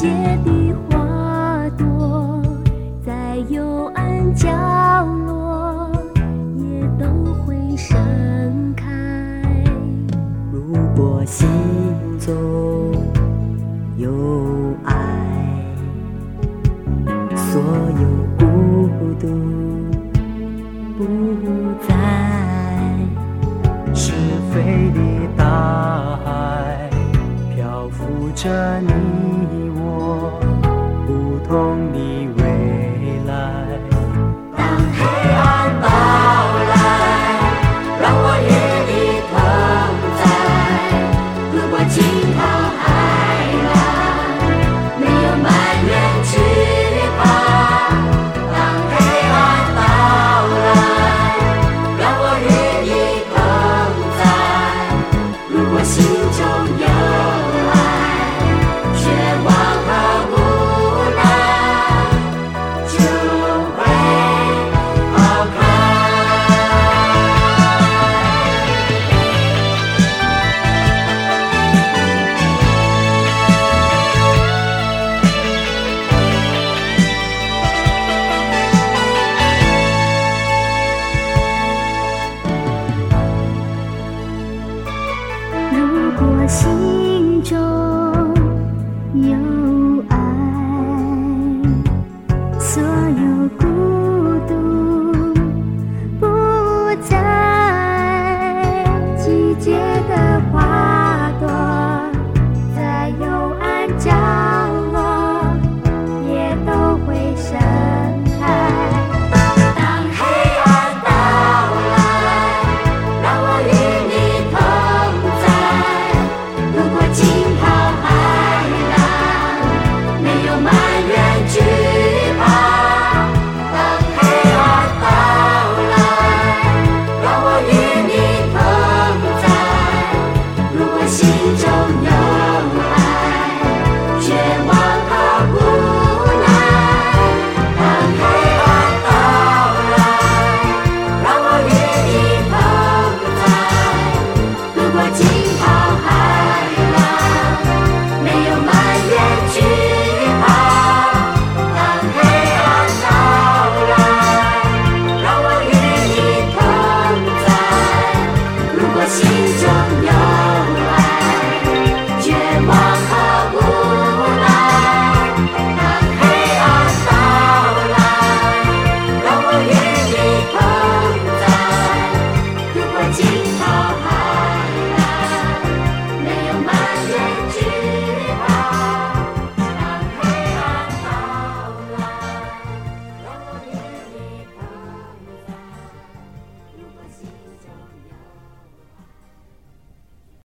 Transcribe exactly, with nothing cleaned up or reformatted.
界的花朵，在幽暗角落也都会盛开。 如果心中有爱，所有孤独不在。是非的大海漂浮着你我不同的未来。 当黑暗到来，让我与你同在。如果惊涛骇浪，没有埋怨惧怕。当黑暗到来，让我与你同在。如果心中有爱，绝望和无奈就会抛开。 如果心中有爱，所有孤独不在。季节的